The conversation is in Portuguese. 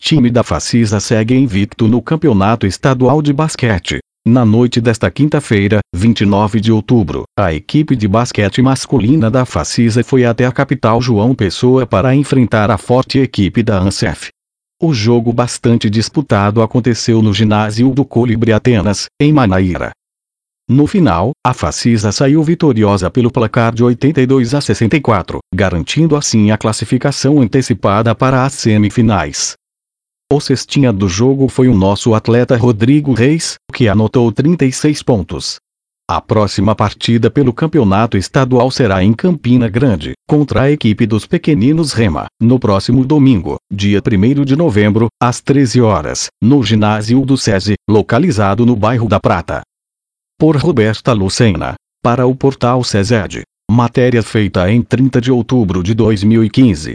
time da Facisa segue invicto no Campeonato Estadual de Basquete. Na noite desta quinta-feira, 29 de outubro, a equipe de basquete masculina da Facisa foi até a capital João Pessoa para enfrentar a forte equipe da ANSEF. O jogo bastante disputado aconteceu no ginásio do Colibri Atenas, em Manaíra. No final, a Facisa saiu vitoriosa pelo placar de 82-64, garantindo assim a classificação antecipada para as semifinais. O cestinha do jogo foi o nosso atleta Rodrigo Reis, que anotou 36 pontos. A próxima partida pelo campeonato estadual será em Campina Grande, contra a equipe dos pequeninos Rema, no próximo domingo, dia 1º de novembro, às 13 horas, no ginásio do SESI, localizado no bairro da Prata. Por Roberta Lucena, para o portal SESED. Matéria feita em 30 de outubro de 2015.